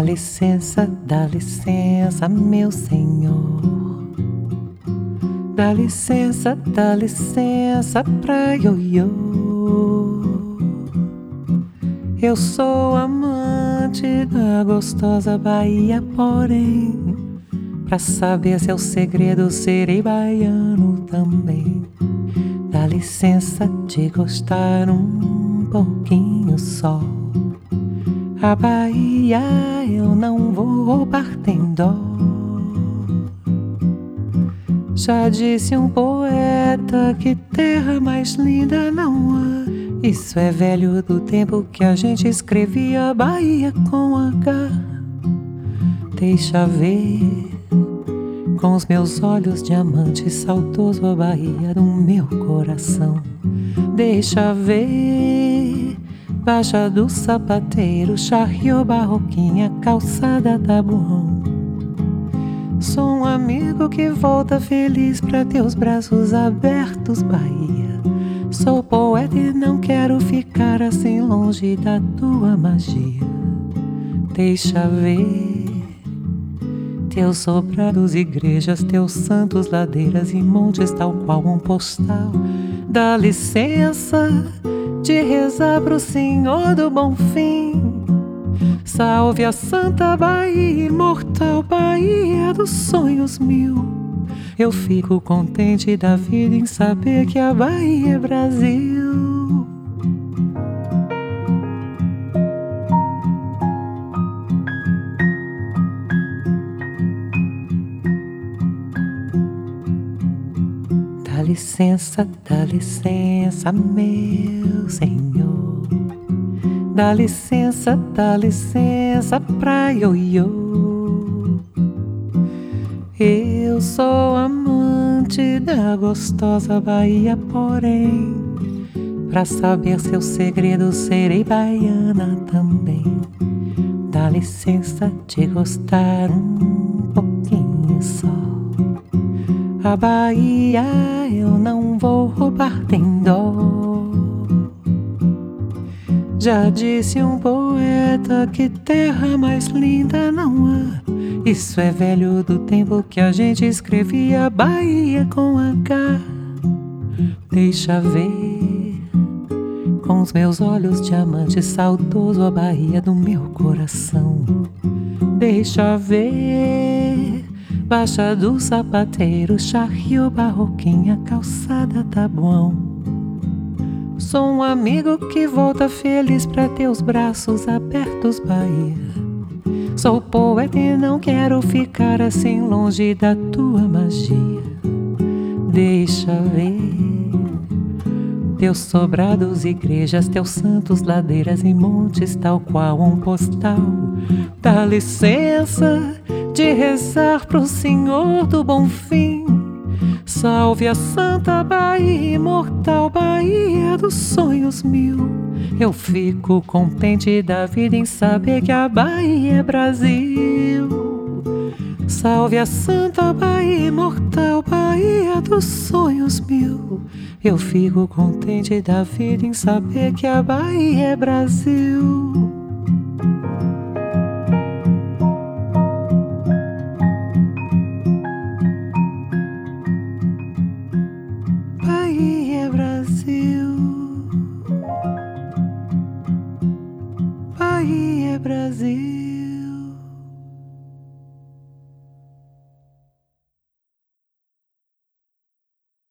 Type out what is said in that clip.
dá licença, meu Senhor. Dá licença pra ioiô. Eu sou amante da gostosa Bahia, porém, pra saber seu segredo serei baiano também. Dá licença de gostar um pouquinho só. A Bahia eu não vou roubar, tem dó. Já disse um poeta que terra mais linda não há. Isso é velho do tempo que a gente escrevia Bahia com H. Deixa ver, com os meus olhos diamante saudoso a Bahia do meu coração. Deixa ver, Baixa do Sapateiro, Charriot, Barroquinha, Calçada, Tabuão. Sou um amigo que volta feliz pra teus braços abertos, Bahia. Sou poeta e não quero ficar assim longe da tua magia. Deixa ver teus sobrados, igrejas, teus santos, ladeiras e montes, tal qual um postal. Dá licença de rezar pro Senhor do Bom Fim. Salve a Santa Bahia, imortal Bahia dos sonhos mil. Eu fico contente da vida em saber que a Bahia é Brasil. Dá licença, meu Senhor. Dá licença pra ioiô. Eu sou amante da gostosa Bahia, porém, pra saber seu segredo serei baiana também. Dá licença de gostar um pouquinho só. A Bahia eu não vou roubar, tem dó. Já disse um poeta que terra mais linda não há. Isso é velho do tempo que a gente escrevia Bahia com H. Deixa ver, com os meus olhos diamante saudoso a Bahia do meu coração. Deixa ver, Baixa do Sapateiro, Charriot, Barroquinha, Calçada, Tabuão. Sou um amigo que volta feliz pra teus braços abertos, Bahia. Sou poeta e não quero ficar assim longe da tua magia. Deixa ver teus sobrados, igrejas, teus santos, ladeiras e montes, tal qual um postal. Dá licença de rezar pro Senhor do Bom Fim. Salve a Santa Bahia, imortal Bahia dos sonhos mil. Eu fico contente da vida em saber que a Bahia é Brasil. Salve a Santa Bahia, imortal Bahia dos sonhos mil. Eu fico contente da vida em saber que a Bahia é Brasil. Bahia é Brasil. Bahia é Brasil.